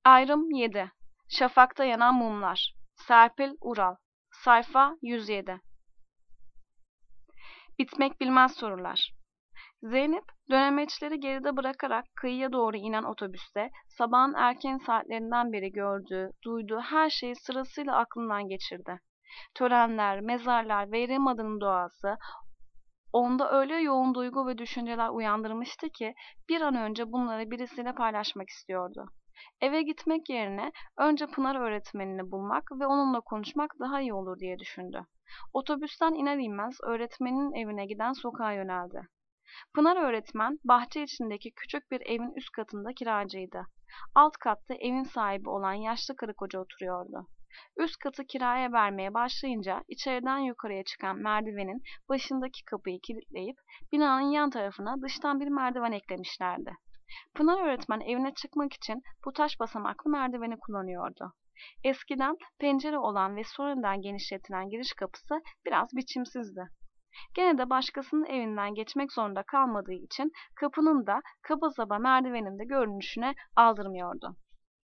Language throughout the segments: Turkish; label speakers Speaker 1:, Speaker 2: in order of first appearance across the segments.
Speaker 1: Ayrım 7. Şafakta yanan mumlar. Serpil Ural. Sayfa 107. Bitmek bilmez sorular. Zeynep, dönemeçleri geride bırakarak kıyıya doğru inen otobüste sabahın erken saatlerinden beri gördüğü, duyduğu her şeyi sırasıyla aklından geçirdi. Törenler, mezarlar ve Rima'nın doğası onda öyle yoğun duygu ve düşünceler uyandırmıştı ki bir an önce bunları birisiyle paylaşmak istiyordu. Eve gitmek yerine önce Pınar öğretmenini bulmak ve onunla konuşmak daha iyi olur diye düşündü. Otobüsten iner inmez öğretmeninin evine giden sokağa yöneldi. Pınar öğretmen bahçe içindeki küçük bir evin üst katında kiracıydı. Alt katta evin sahibi olan yaşlı karı koca oturuyordu. Üst katı kiraya vermeye başlayınca içeriden yukarıya çıkan merdivenin başındaki kapıyı kilitleyip binanın yan tarafına dıştan bir merdiven eklemişlerdi. Pınar öğretmen evine çıkmak için bu taş basamaklı merdiveni kullanıyordu. Eskiden pencere olan ve sonradan genişletilen giriş kapısı biraz biçimsizdi. Gene de başkasının evinden geçmek zorunda kalmadığı için kapının da kaba saba merdivenin de görünüşüne aldırmıyordu.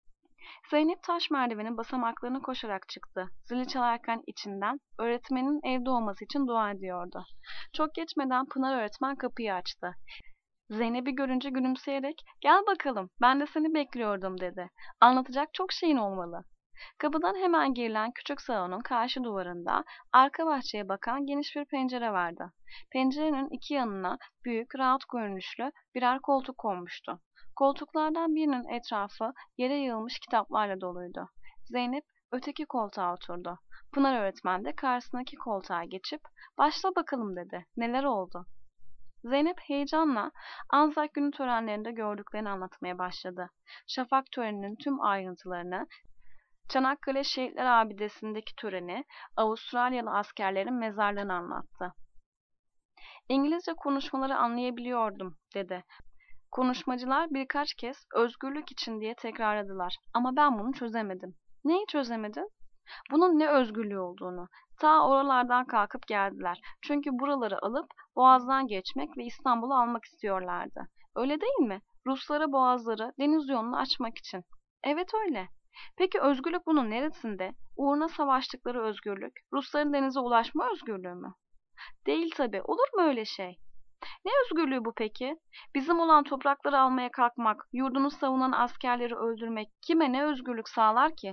Speaker 1: Zeynep taş merdivenin basamaklarını koşarak çıktı. Zili çalarken içinden öğretmenin evde olması için dua ediyordu. Çok geçmeden Pınar öğretmen kapıyı açtı. Zeynep'i görünce gülümseyerek "Gel bakalım, ben de seni bekliyordum." dedi. "Anlatacak çok şeyin olmalı." Kapıdan hemen girilen küçük salonun karşı duvarında arka bahçeye bakan geniş bir pencere vardı. Pencerenin iki yanına büyük, rahat görünüşlü birer koltuk konmuştu. Koltuklardan birinin etrafı yere yığılmış kitaplarla doluydu. Zeynep öteki koltuğa oturdu. Pınar öğretmen de karşısındaki koltuğa geçip "Başla bakalım." dedi. "Neler oldu?" Zeynep heyecanla Anzak Günü törenlerinde gördüklerini anlatmaya başladı. Şafak töreninin tüm ayrıntılarını, Çanakkale Şehitler Abidesi'ndeki töreni, Avustralyalı askerlerin mezarlığını anlattı. "İngilizce konuşmaları anlayabiliyordum." dedi. Konuşmacılar birkaç kez "özgürlük için" diye tekrarladılar ama ben bunu çözemedim. Neyi çözemedin? Bunun ne özgürlüğü olduğunu. Ta oralardan kalkıp geldiler. Çünkü buraları alıp Boğaz'dan geçmek ve İstanbul'u almak istiyorlardı. Öyle değil mi? Ruslara Boğazları, deniz yolunu açmak için. Evet öyle. Peki özgürlük bunun neresinde? Uğruna savaştıkları özgürlük, Rusların denize ulaşma özgürlüğü mü? Değil tabii. Olur mu öyle şey? Ne özgürlüğü bu peki? Bizim olan toprakları almaya kalkmak, yurdunu savunan askerleri öldürmek kime ne özgürlük sağlar ki?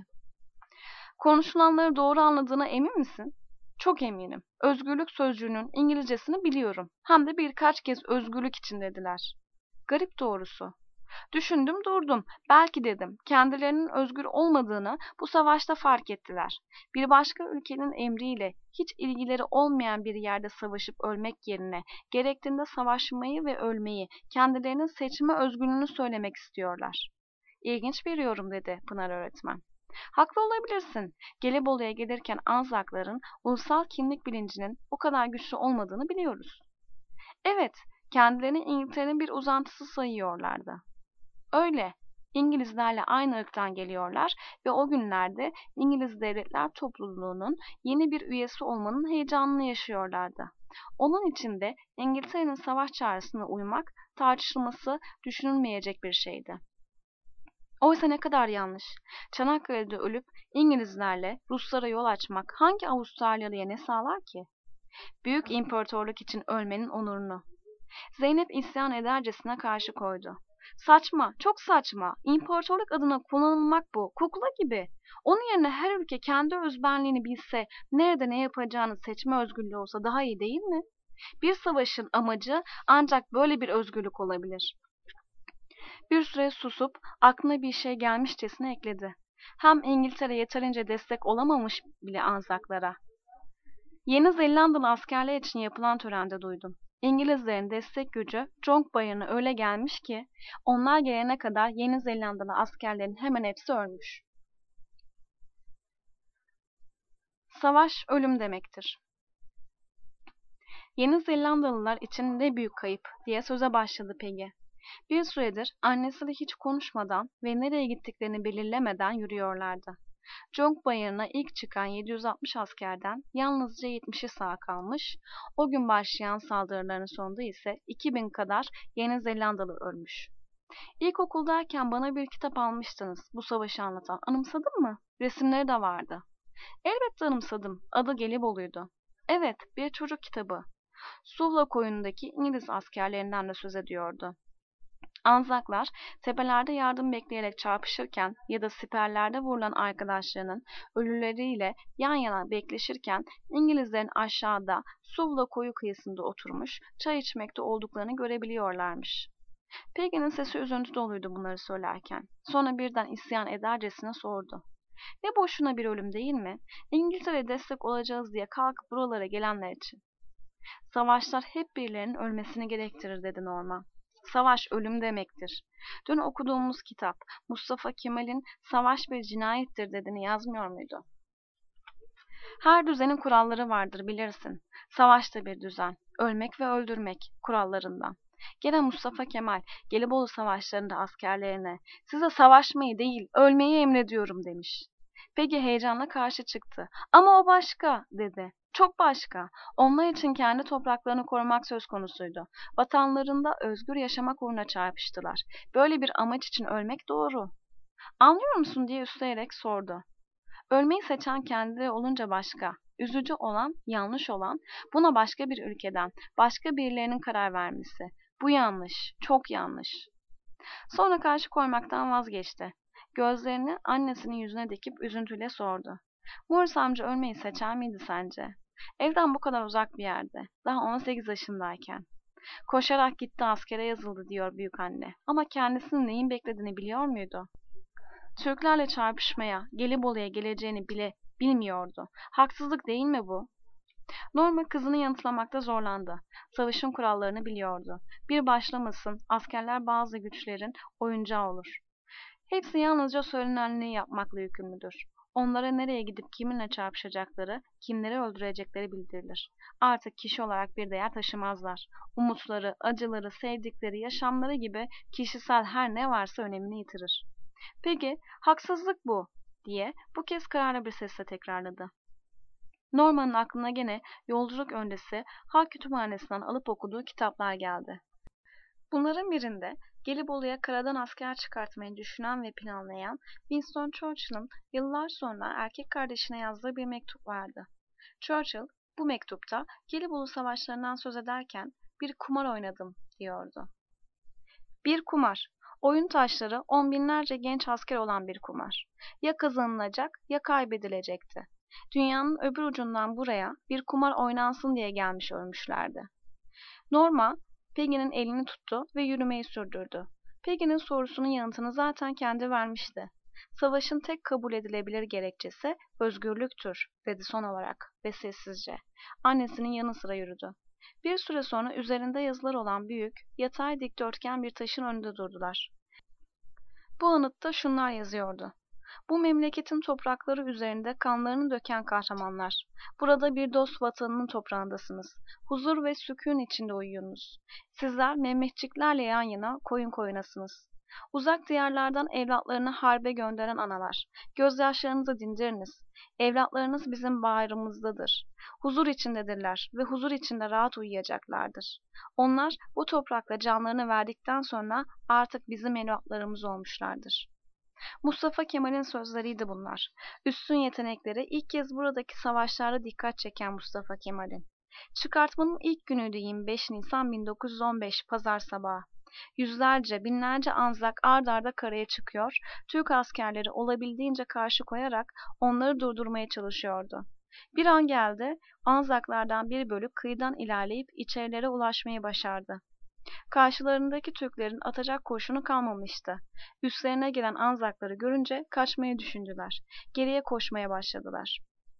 Speaker 1: Konuşulanları doğru anladığına emin misin? Çok eminim. Özgürlük sözcüğünün İngilizcesini biliyorum. Hem de birkaç kez özgürlük için dediler. Garip doğrusu. Düşündüm durdum. Belki dedim, kendilerinin özgür olmadığını bu savaşta fark ettiler. Bir başka ülkenin emriyle hiç ilgileri olmayan bir yerde savaşıp ölmek yerine gerektiğinde savaşmayı ve ölmeyi, kendilerinin seçme özgürlüğünü söylemek istiyorlar. İlginç bir yorum dedi Pınar öğretmen. Haklı olabilirsin. Gelibolu'ya gelirken Anzakların ulusal kimlik bilincinin o kadar güçlü olmadığını biliyoruz. Evet, kendilerini İngiltere'nin bir uzantısı sayıyorlardı. Öyle. İngilizlerle aynı ırktan geliyorlar ve o günlerde İngiliz Devletler Topluluğu'nun yeni bir üyesi olmanın heyecanını yaşıyorlardı. Onun için de İngiltere'nin savaş çağrısına uymak tartışılması düşünülmeyecek bir şeydi. Oysa ne kadar yanlış. Çanakkale'de ölüp İngilizlerle Ruslara yol açmak hangi Avustralyalıya ne sağlar ki? Büyük imparatorluk için ölmenin onurunu. Zeynep isyan edercesine karşı koydu. Saçma, çok saçma. İmparatorluk adına kullanılmak bu. Kukla gibi. Onun yerine her ülke kendi özbenliğini bilse, nerede ne yapacağını seçme özgürlüğü olsa daha iyi değil mi? Bir savaşın amacı ancak böyle bir özgürlük olabilir. Bir süre susup aklına bir şey gelmişçesine ekledi. Hem İngiltere yeterince destek olamamış bile Anzaklara. Yeni Zelandalı askerler için yapılan törende duydum. İngilizlerin destek gücü Jong Bayırı'na öyle gelmiş ki onlar gelene kadar Yeni Zelandalı askerlerin hemen hepsi ölmüş. Savaş ölüm demektir. Yeni Zelandalılar için ne büyük kayıp diye söze başladı Peggy. Bir süredir annesiyle hiç konuşmadan ve nereye gittiklerini belirlemeden yürüyorlardı. Jong Bayırı'na ilk çıkan 760 askerden yalnızca 70'i sağ kalmış, o gün başlayan saldırıların sonunda ise 2000 kadar Yeni Zelandalı ölmüş. İlkokuldayken bana bir kitap almıştınız, bu savaşı anlatan. Anımsadın mı? Resimleri de vardı. Elbette anımsadım. Adı Gelibolu'ydu. Evet, bir çocuk kitabı. Suvla koyunundaki İngiliz askerlerinden de söz ediyordu. Anzaklar tepelerde yardım bekleyerek çarpışırken ya da siperlerde vurulan arkadaşlarının ölüleriyle yan yana bekleşirken İngilizlerin aşağıda Suvla koyu kıyısında oturmuş çay içmekte olduklarını görebiliyorlarmış. Peggy'nin sesi üzüntü doluydu bunları söylerken. Sonra birden isyan edercesine sordu. Ne boşuna bir ölüm değil mi? İngiltere'ye destek olacağız diye kalkıp buralara gelenler için. Savaşlar hep birilerinin ölmesini gerektirir dedi Norman. Savaş ölüm demektir. Dün okuduğumuz kitap Mustafa Kemal'in savaş bir cinayettir dediğini yazmıyor muydu? Her düzenin kuralları vardır bilirsin. Savaş da bir düzen. Ölmek ve öldürmek kurallarından. Gene Mustafa Kemal Gelibolu savaşlarında askerlerine size savaşmayı değil ölmeyi emrediyorum demiş. Peggy heyecanla karşı çıktı. Ama o başka dedi. Çok başka. Onlar için kendi topraklarını korumak söz konusuydu. Vatanlarında özgür yaşamak uğruna çarpıştılar. Böyle bir amaç için ölmek doğru. Anlıyor musun diye üstleyerek sordu. Ölmeyi seçen kendileri olunca başka. Üzücü olan, yanlış olan, buna başka bir ülkeden, başka birilerinin karar vermesi. Bu yanlış, çok yanlış. Sonra karşı koymaktan vazgeçti. Gözlerini annesinin yüzüne dikip üzüntüyle sordu. Morris amca ölmeyi seçer miydi sence? Evden bu kadar uzak bir yerde. Daha 18 yaşındayken. Koşarak gitti askere yazıldı diyor büyükanne. Ama kendisinin neyin beklediğini biliyor muydu? Türklerle çarpışmaya, Gelibolu'ya geleceğini bile bilmiyordu. Haksızlık değil mi bu? Norma kızını yanıtlamakta zorlandı. Savaşın kurallarını biliyordu. Bir başlamasın, askerler bazı güçlerin oyuncağı olur. Hepsi yalnızca söylenenliği yapmakla yükümlüdür. Onlara nereye gidip kiminle çarpışacakları, kimleri öldürecekleri bildirilir. Artık kişi olarak bir değer taşımazlar. Umutları, acıları, sevdikleri, yaşamları gibi kişisel her ne varsa önemini yitirir. Peki, haksızlık bu, diye bu kez kararlı bir sesle tekrarladı. Norman'ın aklına gene yolculuk öncesi halk kütüphanesinden alıp okuduğu kitaplar geldi. Bunların birinde Gelibolu'ya karadan asker çıkartmayı düşünen ve planlayan Winston Churchill'ın yıllar sonra erkek kardeşine yazdığı bir mektup vardı. Churchill bu mektupta Gelibolu savaşlarından söz ederken bir kumar oynadım diyordu. Bir kumar. Oyun taşları on binlerce genç asker olan bir kumar. Ya kazanılacak ya kaybedilecekti. Dünyanın öbür ucundan buraya bir kumar oynansın diye gelmiş ölmüşlerdi. Norma, Peggy'nin elini tuttu ve yürümeyi sürdürdü. Peggy'nin sorusunun yanıtını zaten kendi vermişti. Savaşın tek kabul edilebilir gerekçesi özgürlüktür, dedi son olarak ve sessizce. Annesinin yanı sıra yürüdü. Bir süre sonra üzerinde yazılar olan büyük, yatay dikdörtgen bir taşın önünde durdular. Bu anıtta şunlar yazıyordu. Bu memleketin toprakları üzerinde kanlarını döken kahramanlar. Burada bir dost vatanının toprağındasınız. Huzur ve sükun içinde uyuyunuz. Sizler Mehmetçiklerle yan yana koyun koyunasınız. Uzak diyarlardan evlatlarını harbe gönderen analar. Gözyaşlarınızı dindiriniz. Evlatlarınız bizim bağrımızdadır. Huzur içindedirler ve huzur içinde rahat uyuyacaklardır. Onlar bu toprakla canlarını verdikten sonra artık bizim evlatlarımız olmuşlardır. Mustafa Kemal'in sözleriydi bunlar. Üstün yetenekleri ilk kez buradaki savaşlarda dikkat çeken Mustafa Kemal'in. Çıkartmanın ilk günüydü 25 Nisan 1915 Pazar sabahı. Yüzlerce, binlerce Anzak ard arda karaya çıkıyor, Türk askerleri olabildiğince karşı koyarak onları durdurmaya çalışıyordu. Bir an geldi, Anzaklardan bir bölük kıyıdan ilerleyip içerilere ulaşmayı başardı. Karşılarındaki Türklerin atacak kurşunu kalmamıştı. Üstlerine gelen Anzakları görünce kaçmayı düşündüler. Geriye koşmaya başladılar.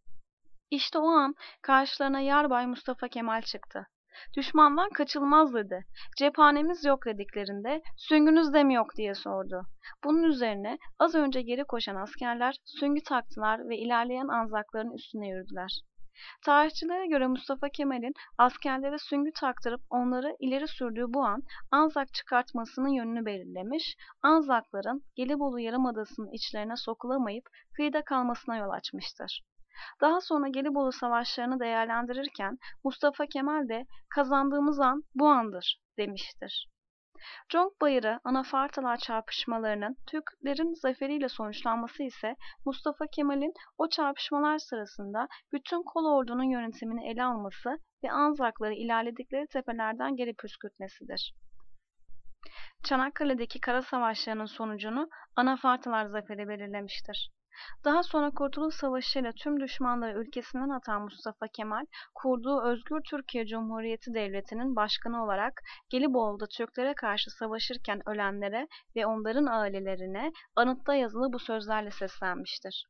Speaker 1: İşte o an karşılarına Yarbay Mustafa Kemal çıktı. Düşmandan kaçılmaz dedi. Cephanemiz yok dediklerinde süngünüz de mi yok diye sordu. Bunun üzerine az önce geri koşan askerler süngü taktılar ve ilerleyen Anzakların üstüne yürüdüler. Tarihçilere göre Mustafa Kemal'in askerlere süngü taktırıp onları ileri sürdüğü bu an Anzak çıkartmasının yönünü belirlemiş, Anzakların Gelibolu Yarımadası'nın içlerine sokulamayıp kıyıda kalmasına yol açmıştır. Daha sonra Gelibolu savaşlarını değerlendirirken Mustafa Kemal de kazandığımız an bu andır demiştir. Conk Bayırı Anafartalar çarpışmalarının Türklerin zaferiyle sonuçlanması ise Mustafa Kemal'in o çarpışmalar sırasında bütün kolordunun yönetimini ele alması ve Anzakları ilerledikleri tepelerden geri püskürtmesidir. Çanakkale'deki kara savaşlarının sonucunu Anafartalar zaferi belirlemiştir. Daha sonra Kurtuluş Savaşı ile tüm düşmanları ülkesinden atan Mustafa Kemal, kurduğu Özgür Türkiye Cumhuriyeti Devleti'nin başkanı olarak Gelibolu'da Türklere karşı savaşırken ölenlere ve onların ailelerine anıtta yazılı bu sözlerle seslenmiştir.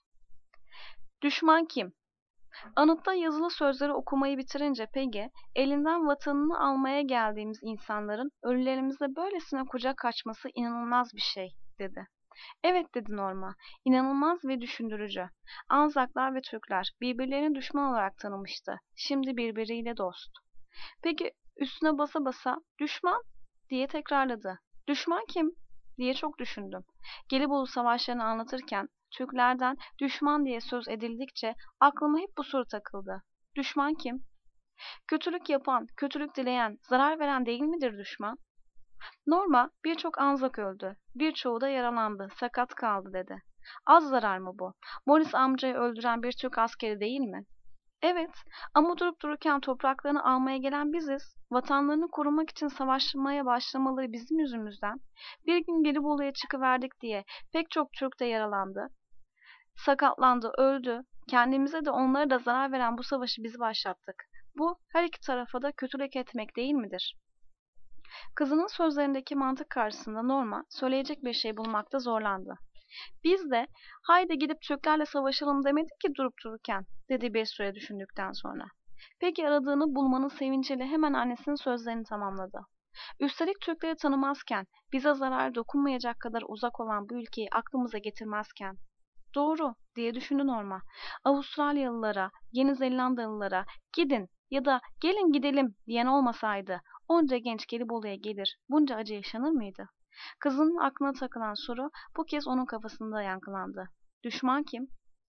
Speaker 1: Düşman kim? Anıtta yazılı sözleri okumayı bitirince Peggy, elinden vatanını almaya geldiğimiz insanların ölülerimize böylesine kucak açması inanılmaz bir şey, dedi. Evet, dedi Norma. İnanılmaz ve düşündürücü. Anzaklar ve Türkler birbirlerini düşman olarak tanımıştı. Şimdi birbiriyle dost. Peki üstüne basa basa düşman diye tekrarladı. Düşman kim? Diye çok düşündüm. Gelibolu savaşlarını anlatırken Türklerden düşman diye söz edildikçe aklıma hep bu soru takıldı. Düşman kim? Kötülük yapan, kötülük dileyen, zarar veren değil midir düşman? Norma, birçok Anzak öldü, birçoğu da yaralandı, sakat kaldı dedi. Az zarar mı bu? Morris amcayı öldüren bir Türk askeri değil mi? Evet, ama durup dururken topraklarını almaya gelen biziz. Vatanlarını korumak için savaşmaya başlamaları bizim yüzümüzden. Bir gün Gelibolu'ya çıkıverdik diye pek çok Türk de yaralandı, sakatlandı, öldü. Kendimize de onlara da zarar veren bu savaşı biz başlattık. Bu her iki tarafa da kötülük etmek değil midir? Kızının sözlerindeki mantık karşısında Norma söyleyecek bir şey bulmakta zorlandı. Biz de haydi gidip Türklerle savaşalım demedik ki durup dururken, dedi bir süre düşündükten sonra. Peki aradığını bulmanın sevinciyle hemen annesinin sözlerini tamamladı. Üstelik Türkleri tanımazken, bize zarar dokunmayacak kadar uzak olan bu ülkeyi aklımıza getirmezken. Doğru, diye düşündü Norma. Avustralyalılara, Yeni Zelandalılara gidin ya da gelin gidelim diyen olmasaydı onca genç Gelibolu'ya gelir, bunca acı yaşanır mıydı? Kızının aklına takılan soru bu kez onun kafasında yankılandı. Düşman kim?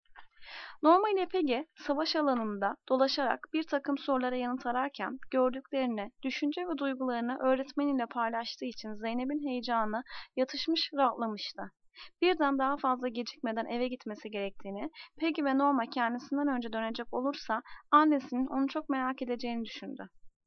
Speaker 1: Norma ile Peggy savaş alanında dolaşarak bir takım sorulara yanıt ararken gördüklerini, düşünce ve duygularını öğretmeniyle paylaştığı için Zeynep'in heyecanı yatışmış, rahatlamıştı. Birden daha fazla gecikmeden eve gitmesi gerektiğini, Peggy ve Norma kendisinden önce dönecek olursa annesinin onu çok merak edeceğini düşündü.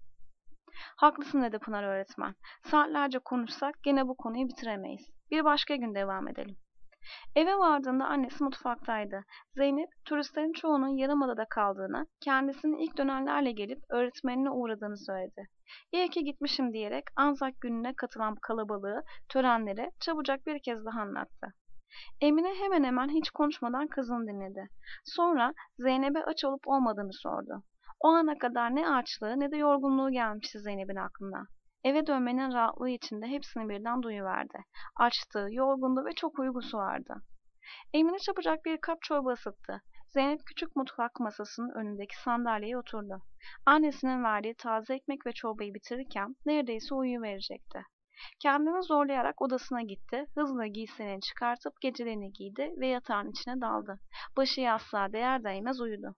Speaker 1: Haklısın, dedi Pınar öğretmen. Saatlerce konuşsak gene bu konuyu bitiremeyiz. Bir başka gün devam edelim. Eve vardığında annesi mutfaktaydı. Zeynep, turistlerin çoğunun Yarımada'da kaldığını, kendisinin ilk dönenlerle gelip öğretmenine uğradığını söyledi. İyi ki gitmişim diyerek Anzak gününe katılan kalabalığı, törenleri çabucak bir kez daha anlattı. Emine hemen hemen hiç konuşmadan kızını dinledi. Sonra Zeynep'e aç olup olmadığını sordu. O ana kadar ne açlığı ne de yorgunluğu gelmişti Zeynep'in aklına. Eve dönmenin rahatlığı içinde hepsini birden duyuverdi. Açtı, yorgundu ve çok uykusu vardı. Emine çabucak bir kap çorba ısıttı. Zeynep küçük mutfak masasının önündeki sandalyeye oturdu. Annesinin verdiği taze ekmek ve çorbayı bitirirken neredeyse uyuyuverecekti. Kendini zorlayarak odasına gitti, hızla giysilerini çıkartıp geceliğini giydi ve yatağın içine daldı. Başı yastığa değer değmez uyudu.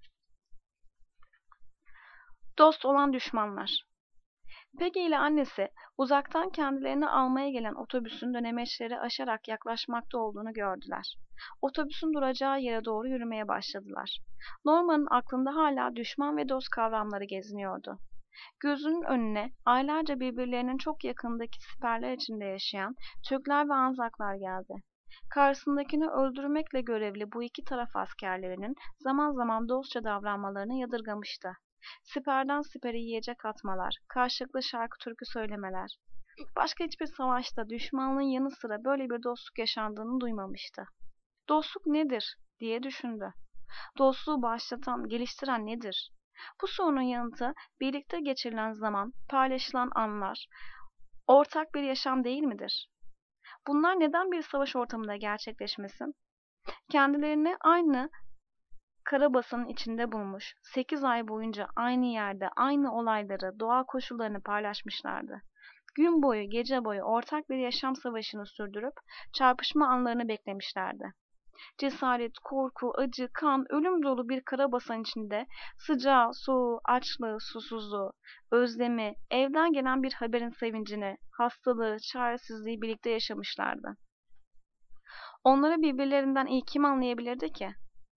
Speaker 1: Dost olan düşmanlar. Peggy ile annesi uzaktan kendilerini almaya gelen otobüsün dönemeçleri aşarak yaklaşmakta olduğunu gördüler. Otobüsün duracağı yere doğru yürümeye başladılar. Norma'nın aklında hala düşman ve dost kavramları geziniyordu. Gözünün önüne aylarca birbirlerinin çok yakındaki siperler içinde yaşayan Türkler ve Anzaklar geldi. Karşısındakini öldürmekle görevli bu iki taraf askerlerinin zaman zaman dostça davranmalarını yadırgamıştı. Siperden sipere yiyecek atmalar, karşılıklı şarkı türkü söylemeler. Başka hiçbir savaşta düşmanlığın yanı sıra böyle bir dostluk yaşandığını duymamıştı. Dostluk nedir diye düşündü. Dostluğu başlatan, geliştiren nedir? Bu sorunun yanıtı birlikte geçirilen zaman, paylaşılan anlar, ortak bir yaşam değil midir? Bunlar neden bir savaş ortamında gerçekleşmesin? Kendilerini aynı karabasanın içinde bulmuş, 8 ay boyunca aynı yerde aynı olayları, doğa koşullarını paylaşmışlardı. Gün boyu, gece boyu ortak bir yaşam savaşını sürdürüp çarpışma anlarını beklemişlerdi. Cesaret, korku, acı, kan, ölüm dolu bir karabasan içinde sıcağı, soğuğu, açlığı, susuzluğu, özlemi, evden gelen bir haberin sevincini, hastalığı, çaresizliği birlikte yaşamışlardı. Onları birbirlerinden iyi kim anlayabilirdi ki?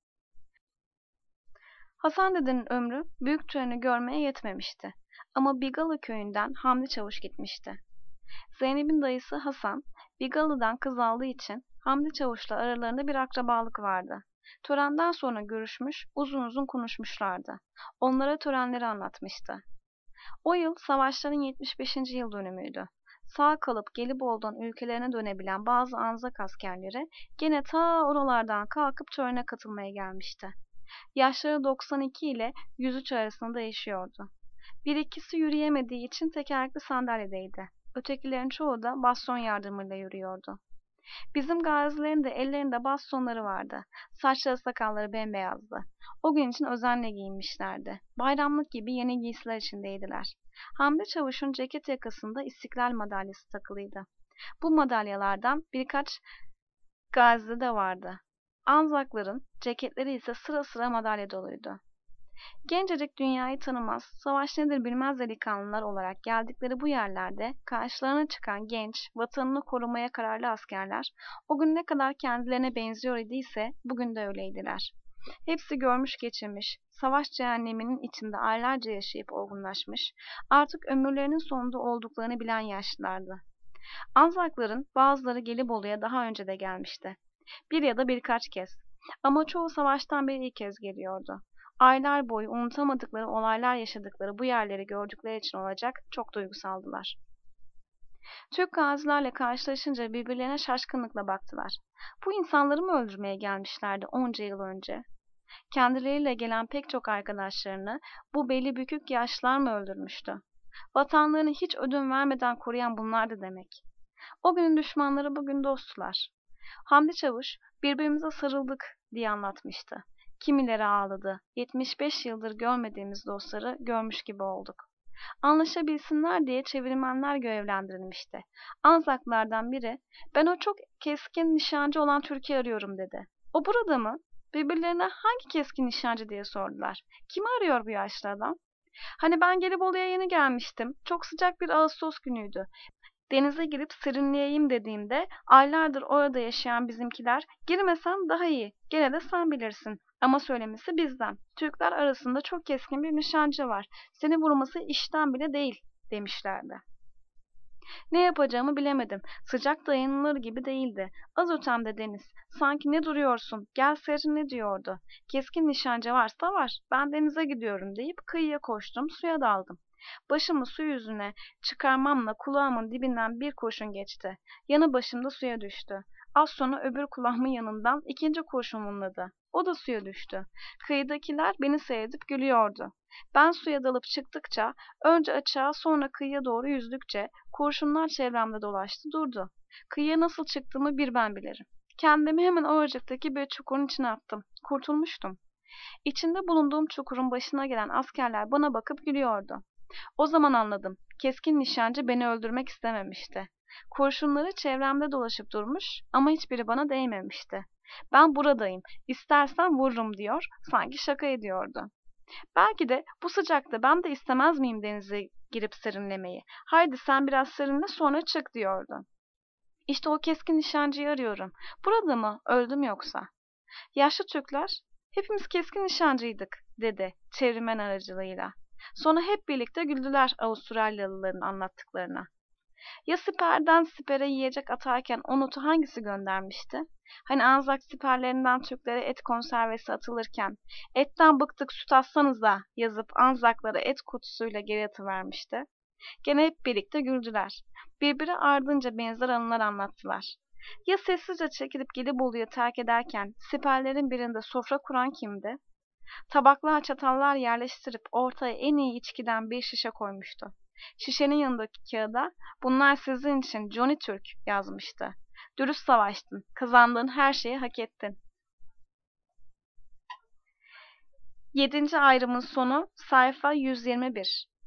Speaker 1: Hasan dedenin ömrü büyük töreni görmeye yetmemişti. Ama Bigalı köyünden Hamdi Çavuş gitmişti. Zeynep'in dayısı Hasan, Bigalı'dan kız aldığı için Hamdi Çavuş'la aralarında bir akrabalık vardı. Törenden sonra görüşmüş, uzun uzun konuşmuşlardı. Onlara törenleri anlatmıştı. O yıl savaşların 75. yıl dönümüydü. Sağ kalıp Gelibolu'dan ülkelerine dönebilen bazı Anzak askerleri gene ta oralardan kalkıp törene katılmaya gelmişti. Yaşları 92 ile 103 arasında değişiyordu. Bir ikisi yürüyemediği için tekerlekli sandalyedeydi. Ötekilerin çoğu da baston yardımıyla yürüyordu. Bizim gazilerin de ellerinde bastonları vardı. Saçları sakalları bembeyazdı. O gün için özenle giyinmişlerdi. Bayramlık gibi yeni giysiler içindeydiler. Hamdi Çavuş'un ceket yakasında İstiklal madalyası takılıydı. Bu madalyalardan birkaç gazide de vardı. Anzakların ceketleri ise sıra sıra madalya doluydu. Gencecik dünyayı tanımaz, savaş nedir bilmez delikanlılar olarak geldikleri bu yerlerde karşılarına çıkan genç, vatanını korumaya kararlı askerler o gün ne kadar kendilerine benziyor idiyse bugün de öyleydiler. Hepsi görmüş geçirmiş, savaş cehenneminin içinde aylarca yaşayıp olgunlaşmış, artık ömürlerinin sonunda olduklarını bilen yaşlılardı. Anzakların bazıları Gelibolu'ya daha önce de gelmişti. Bir ya da birkaç kez. Ama çoğu savaştan beri ilk kez geliyordu. Aylar boyu unutamadıkları olaylar yaşadıkları bu yerleri gördükleri için olacak çok duygusaldılar. Türk gazilerle karşılaşınca birbirlerine şaşkınlıkla baktılar. Bu insanları mı öldürmeye gelmişlerdi onca yıl önce? Kendileriyle gelen pek çok arkadaşlarını bu beli bükük yaşlılar mı öldürmüştü? Vatanlarını hiç ödün vermeden koruyan bunlardı demek. O günün düşmanları bugün dostlar. Hamdi Çavuş birbirimize sarıldık diye anlatmıştı. Kimileri ağladı. 75 yıldır görmediğimiz dostları görmüş gibi olduk. Anlaşabilsinler diye çevirmenler görevlendirilmişti. Anzaklardan biri, ben o çok keskin nişancı olan Türk'ü arıyorum dedi. O burada mı? Birbirlerine hangi keskin nişancı diye sordular. Kimi arıyor bu yaşlı adam? Hani ben Gelibolu'ya yeni gelmiştim. Çok sıcak bir Ağustos günüydü. Denize girip serinleyeyim dediğimde aylardır orada yaşayan bizimkiler girmesen daha iyi. Gene de sen bilirsin. Ama söylemesi bizden. Türkler arasında çok keskin bir nişancı var. Seni vurması işten bile değil demişlerdi. Ne yapacağımı bilemedim. Sıcak dayanılır gibi değildi. Az ötemde deniz. Sanki ne duruyorsun? Gel serinle diyordu. Keskin nişancı varsa var. Ben denize gidiyorum deyip kıyıya koştum, suya daldım. Başımı su yüzüne çıkarmamla kulağımın dibinden bir kurşun geçti. Yanı başımda suya düştü. Az sonra öbür kulağımın yanından ikinci kurşun vınladı. O da suya düştü. Kıyıdakiler beni seyredip gülüyordu. Ben suya dalıp çıktıkça, önce açığa sonra kıyıya doğru yüzdükçe kurşunlar çevremde dolaştı durdu. Kıyıya nasıl çıktığımı bir ben bilirim. Kendimi hemen oracıktaki bir çukurun içine attım. Kurtulmuştum. İçinde bulunduğum çukurun başına gelen askerler bana bakıp gülüyordu. O zaman anladım. Keskin nişancı beni öldürmek istememişti. Kurşunları çevremde dolaşıp durmuş ama hiçbiri bana değmemişti. Ben buradayım, istersen vururum diyor, sanki şaka ediyordu. Belki de bu sıcakta ben de istemez miyim denize girip serinlemeyi? Haydi sen biraz serinle sonra çık diyordu. İşte o keskin nişancıyı arıyorum. Burada mı? Öldüm yoksa? Yaşlı Türkler, hepimiz keskin nişancıydık dedi çevirmen aracılığıyla. Sonra hep birlikte güldüler Avustralyalıların anlattıklarına. Ya siperden sipere yiyecek atarken o notu hangisi göndermişti? Hani Anzak siperlerinden Türklere et konservesi atılırken etten bıktık süt atsanıza yazıp Anzaklara et kutusuyla geri atıvermişti. Gene hep birlikte güldüler. Birbiri ardınca benzer anılar anlattılar. Ya sessizce çekilip Gelibolu'yu terk ederken siperlerin birinde sofra kuran kimdi? Tabaklar, çatallar yerleştirip ortaya en iyi içkiden bir şişe koymuştu. Şişenin yanındaki kağıda bunlar sizin için Johnny Türk yazmıştı. Dürüst savaştın, kazandığın her şeyi hak ettin. 7. ayrımın sonu sayfa 121.